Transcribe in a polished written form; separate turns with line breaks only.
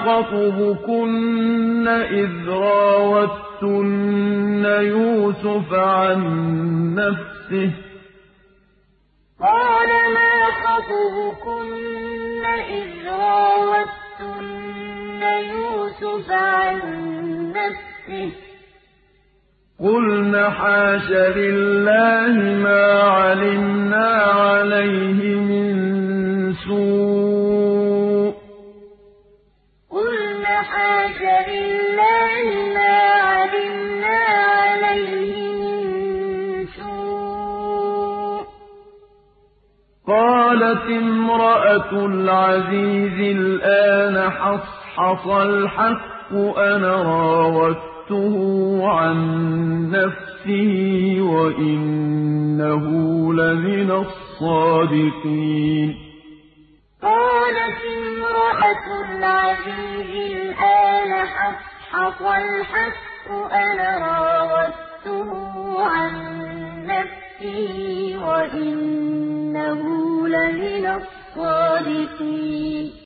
خَطْبُكُنَّ إِذْ رَاوَدتُّنَّ يُوسُفَ عَن نَّفْسِهِ ۚ
قَالَ مَا خَطْبُكُنَّ إِذْ رَاوَدتُّنَّ يُوسُفَ عَن نَّفْسِهِ ۚ
قُلْنَ حَاشَ لِلَّهِ مَا عَلِمْنَا عَلَيْهِ مِن سُوءٍ ۚ قَالَتِ امْرَأَتُ الْعَزِيزِ الْآنَ حَصْحَصَ الْحَقُّ أَنَا رَاوَدتُّهُ عَن نَّفْسِهِ وَإِنَّهُ لَمِنَ الصَّادِقِينَ
قَالَتِ امْرَأَتُ الْعَزِيزِ الْآنَ حَصْحَصَ الْحَقُّ أَنَا رَاوَدتُّهُ عَن نَّفْسِهِ وَإِنَّهُ لَمِنَ الصَّادِقِينَ